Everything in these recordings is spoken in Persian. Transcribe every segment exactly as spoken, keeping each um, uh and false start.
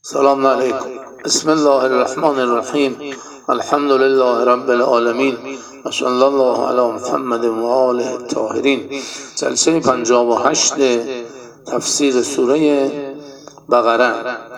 سلام علیکم. بسم الله الرحمن الرحیم. الحمد لله رب العالمین و صلی الله علی محمد و آله الطاهرین. جلسه پنجاه و هشت تفسیر سوره بقره،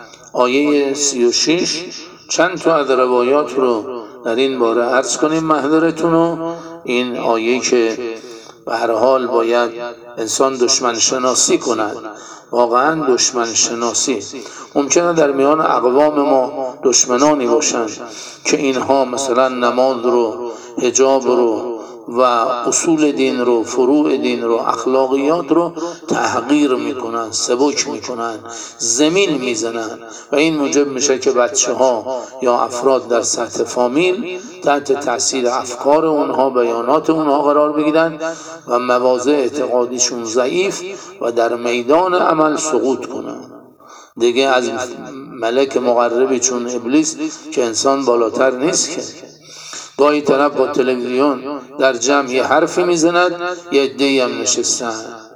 آیه سی و شش. چند تا از روایات رو در این باره عرض کنیم محضرتون رو. این آیه که به هر حال باید انسان دشمن شناسی کند، واقعا دشمن شناسی. ممکنه در میان اقوام ما دشمنانی باشند که اینها مثلا نماز رو، حجاب رو و اصول دین رو، فروع دین رو، اخلاقیات رو تحقیر میکنن، سبک میکنن، زمین میزنن و این موجب میشه که بچه ها یا افراد در سطح فامیل تحت تاثیر افکار اونها، بیانات اونها قرار بگیرن و مواضع اعتقادیشون ضعیف و در میدان عمل سقوط کنن. دیگه از ملک مقربی چون ابلیس که انسان بالاتر نیست که. گاهی طرف با تلویزیون در جمع یه حرفی میزند، یه عده‌ای هم نشستن،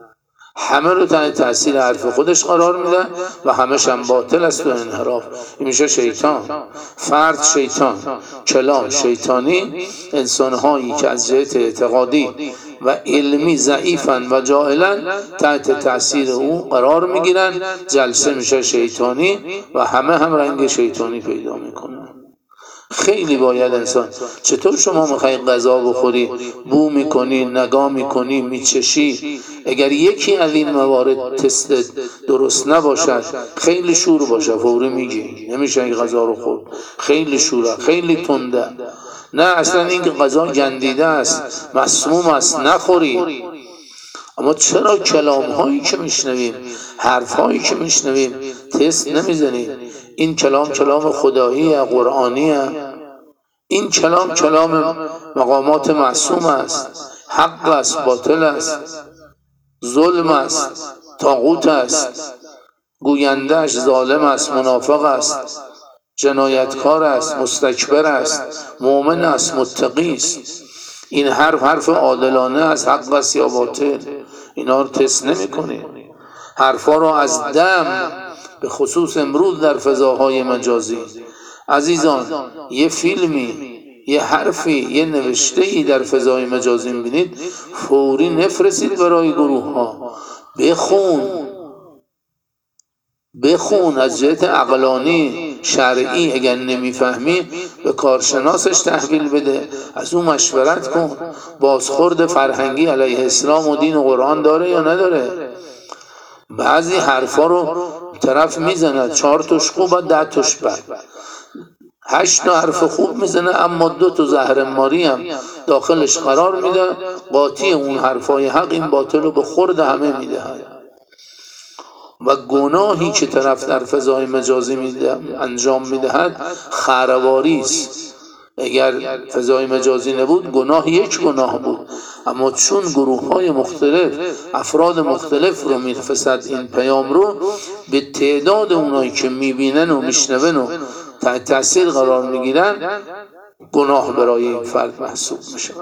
همه رو تحت تاثیر حرف خودش قرار میده و همش هم باطل است و انحراف. این میشه شیطان، فرد شیطان، کلام شیطانی. انسانهایی که از جهت اعتقادی و علمی ضعیفن و جاهلن تحت تاثیر او قرار میگیرن، جلسه میشه شیطانی و همه هم رنگ شیطانی پیدا میکنن. خیلی باید انسان، چطور شما میخوایی غذا بخوری، بو میکنی، نگاه میکنی، میچشی، اگر یکی از این موارد تست درست نباشد، خیلی شور باشه، فوری میگی نمیشه این غذا رو خورد، خیلی شوره، خیلی تنده. نه، اصلا این که غذا گندیده است، مسموم است، نخوری. اما چرا کلام هایی که میشنویم، حرف هایی که میشنویم تست نمیزنیم؟ این کلام کلام خدایی، قرآنی است. این کلام کلام مقامات معصوم است، حق است، باطل است، ظلم است، طاغوت است، گویندهش ظالم است، منافق است، جنایتکار است، مستکبر است، مؤمن است، متقی است. این حرف حرف عادلانه است، حق است یا باطل؟ اینا رو تست نمی‌کنیم. حرفا رو از دم، به خصوص امروز در فضاهای مجازی، عزیزان، یه فیلمی، یه حرفی، یه نوشته‌ای در فضای مجازی می‌بینید، فوری نفرستید برای گروه ها، بخون بخون از جهت عقلانی شرعی. اگر نمیفهمی به کارشناسش تحویل بده، از اون مشورت کن. بازخورد فرهنگی علیه اسلام و دین و قرآن داره یا نداره؟ بعضی حرفا رو طرف میزنه، چهار توش خوب و ده توش بد، هشت تا حرف خوب میزنه اما دو تا زهرماری هم داخلش قرار میده. قاطی اون حرفای حق این باطل رو به خورد همه میده. و گناهی که طرف در فضای مجازی میده انجام میدهد خرواری است. اگر فضای مجازی نبود گناه یک گناه بود، اما چون گروه های مختلف، افراد مختلف رو میرسد این پیام رو، به تعداد اونایی که میبینن و میشنون و تحت تاثیر قرار میگیرن، گناه برای این فرد محسوب میشه.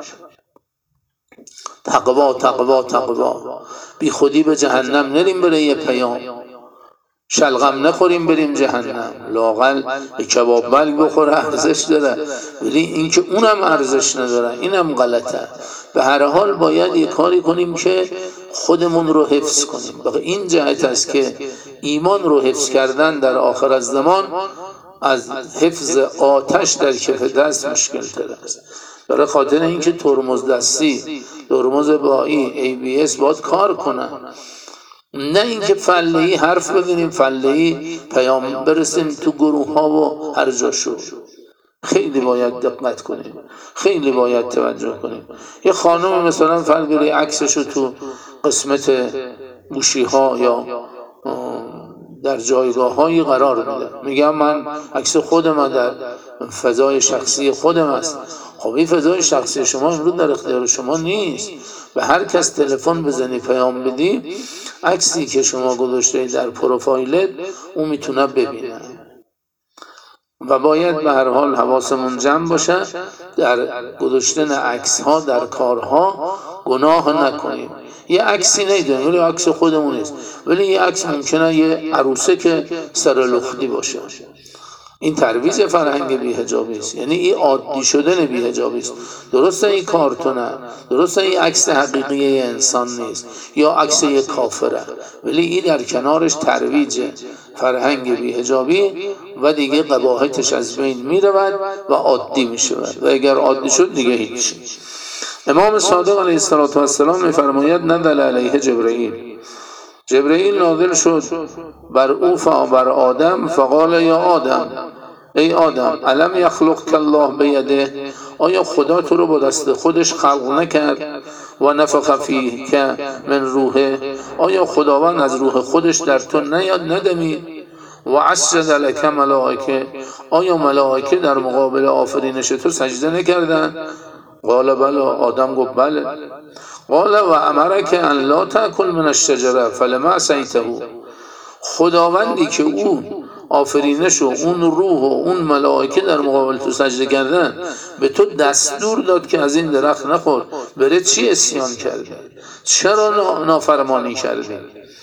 تقوا تقوا تقوا. بی خودی به جهنم نریم برای یه پیام، شلغم نخوریم بریم جهنم. لااقل کباب بلگ بخوره ارزش داره، ولی این که اونم ارزش نداره اینم غلطه. به هر حال باید یه کاری کنیم که خودمون رو حفظ کنیم. به این جهت است که ایمان رو حفظ کردن در آخر الزمان از حفظ آتش در کف دست مشکل تر است. برای خاطر اینکه ترمز دستی، ترمز بایی، ای بی اس باید کار کنن، نه اینکه فلهی حرف بزنیم، فلهی پیام برسیم تو گروه ها و هر جا شو. خیلی باید دقت کنیم، خیلی باید توجه کنیم. یه خانم مثلا فرد بری عکسشو تو قسمت گوشی ها یا در جایگاه هایی قرار میده، میگم من عکس خودم در فضای شخصی خودم است. خب این فضای شخصی شما امروز در اختیار شما نیست. به هر کس تلفن بزنی پیام بدی، عکسی که شما گذاشته در پروفایلت اون میتونه ببینه. و باید به هر حال حواسمون جمع باشه در گذاشتن عکس ها در کارها گناه نکنیم. یه عکسی نیدونیم ولی عکس خودمون نیست، ولی یه عکس ممکنه یه عروسه که سر لختی باشه. این ترویج فرهنگ بی‌حجابی است، یعنی این عادی شدن بی‌حجابی است. درسته این کارتونه، درسته این عکس حقیقی انسان نیست یا عکس یک کافره، ولی این در کنارش ترویج فرهنگ بی‌حجابی و دیگه قباحتش از بین میرود و عادی میشود، و اگر عادی شد دیگه هیچ. امام صادق علیه السلام میفرماید نزل علیه جبرئیل، جبرئیل نازل شد بر او بر آدم فقال یا آدم، ای آدم الم یخلقک الله بیده، آیا خدا تو رو با دست خودش خلق نکرد؟ و نفخ فیک من روحه، آیا خداوند از روح خودش در تو نیاد ندمید؟ و اسجد لک ملائکه، آیا ملائکه در مقابل آفرینش تو سجده نکردند؟ قال بله، آدم گفت بله. قال و امرک ان لا تأکل من الشجره فلما عصیته، خداوندی که او آفرینش و اون روح و اون ملائکه در مقابل تو سجده کردن به تو دستور داد که از این درخت نخور، بره چی عصیان کردی؟ چرا نافرمانی کردی؟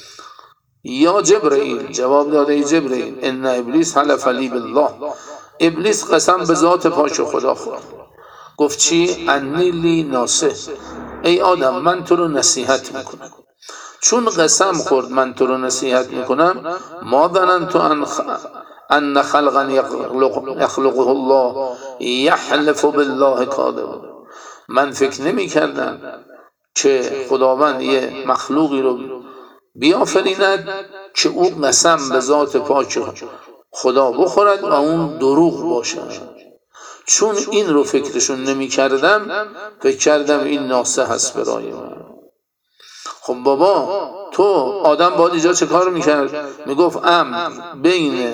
یا جبرئیل، جواب داده ای جبرئیل ان ابلیس حلف لی بالله، ابلیس قسم به ذات پاک خدا خورد. گفت چی؟ انی لی ناصح، ای آدم من تو رو نصیحت میکنم. چون قسم خورد من تو رو نصیحت میکنم، ما ظننت ان ان خلقا یخلقه الله یحلف بالله کاذب، من فکر نمی کردم که خداوند یه مخلوقی رو بیافریند که او قسم به ذات پاک خدا بخورد و اون دروغ باشد. چون این رو فکرشون نمی کردم، فکر کردم این ناصح هست برای من. خب بابا تو آدم باید اینجا چه کار میکرد؟ میگفت ام بین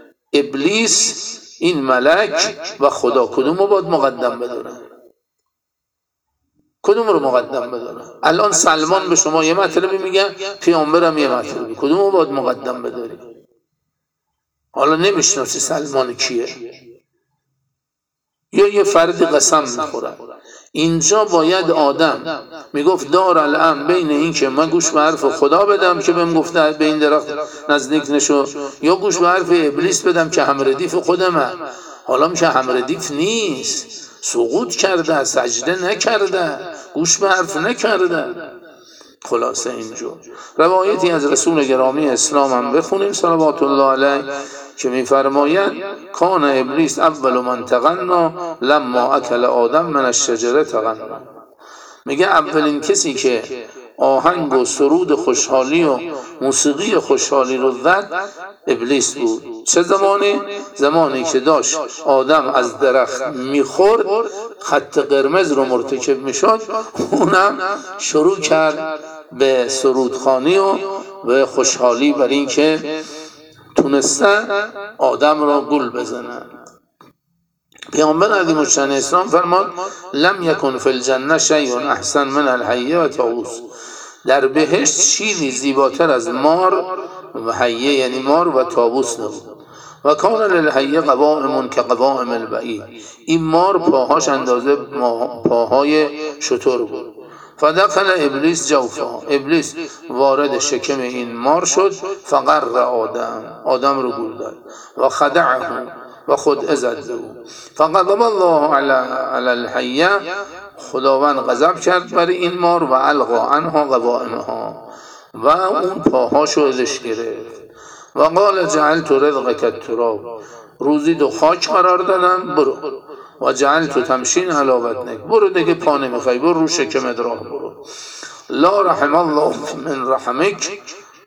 ابلیس این ملک و خدا کدوم رو باید مقدم بدونم؟ کدوم رو مقدم بدونم؟ الان سلمان به شما یه مطلبی میگن، پیامبرم یه مطلبی، کدوم رو باید مقدم بداری؟ حالا نمیشناسی سلمان کیه، یا یه فردی قسم میخوره. اینجا باید آدم میگفت دار الان بین این که من گوش به حرف خدا بدم که بهم گفته به این درخت نزدیک نشو، یا گوش به حرف ابلیس بدم که همردیف خودمه. حالا میشه همردیف نیست، سقوط کرده، سجده نکرده، گوش به حرف نکرده. خلاصه اینجا روایتی از رسول گرامی اسلام هم بخونیم صلوات الله علیه که میفرماید کان ابلیس اول من تغنا لما اکل آدم من الشجره تغنا، میگه اولین کسی که آهنگ و سرود خوشحالی و موسیقی خوشحالی رو زد ابلیس بود. چه زمانی؟ زمانی که داشت آدم از درخت میخورد، خط قرمز رو مرتکب میشد، اونم شروع کرد به سرودخوانی و به خوشحالی بر این که تونستن آدم را گول بزنن. پیامبر عظیم الشأن اسلام فرماد لم یکن فی الجنه شیء احسن من الحیه و طاووس، در بهشت چیزی زیباتر از مار و حیه یعنی مار و طاووس نبود. و کان للحیه قوائم کقوائم البعیر، این مار پاهاش اندازه پاهای شتر بود. فدخل ابلیس جوفا، ابلیس وارد شکم این مار شد. فقر آدم، آدم رو گول داد. و خدعه و خود ازد او. فغضب الله علی الحیه، خداوند غضب کرد برای این مار و القا عنها قوائمها، و اون پاهاشو ازش گرفت. و قال جعلت رزقک التراب، روزی دو خاک قرار دادم، برو. و جعلت تمشین علی بطنک، برو دیگه پا نمیخوای، برو رو شکمت راه برو. لا رحم الله من رحمک،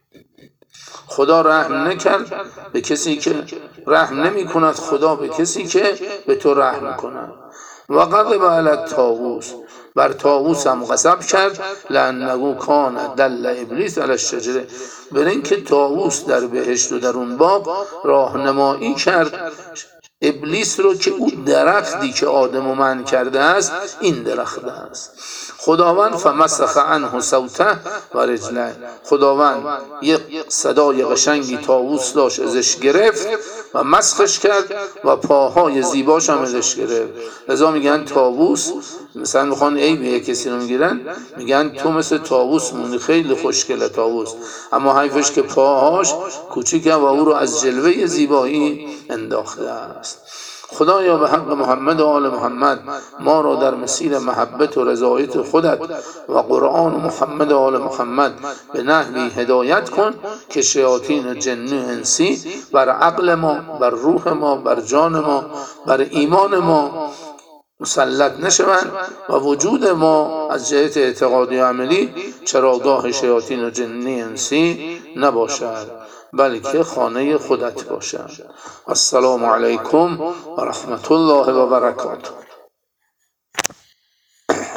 خدا رحم نکرد به کسی که رحم نمی کند خدا به کسی که به تو رحم کند. و غضب علی الطاووس، بر طاووس هم غضب کرد، لانه کان دل ابلیس علی الشجره، بر اینکه طاووس در بهشت و در اون باغ راهنمایی کرد ابلیس رو که او درختی که آدم و من کرده است این درخت است. خداوند فمسخ عنه صوته و رجله، خداوند یک صدای قشنگی طاووس داشت ازش گرفت و مسخش کرد و پاهای زیباش هم ازش گرفت. لذا میگن طاووس، مثلا میخوان عیب کسی رو میگیرن میگن تو مثل طاووس موندی، خیلی خوشگله طاووس، اما حیفش که پاهاش کوچیکه و او رو از جلوه زیبایی انداخته است. خدایا به حق محمد و آل محمد ما را در مسیر محبت و رضایت خودت و قرآن و محمد و آل محمد به نحوی هدایت کن که شیاطین جنی و انسی بر عقل ما، بر روح ما، بر جان ما، بر ایمان ما مسلط نشوند و وجود ما از جهت اعتقادی و عملی چراگاه شیاطین و جنی انسی نباشد، بلکه خانه خودت باشد. السلام علیکم و رحمت الله و برکاته.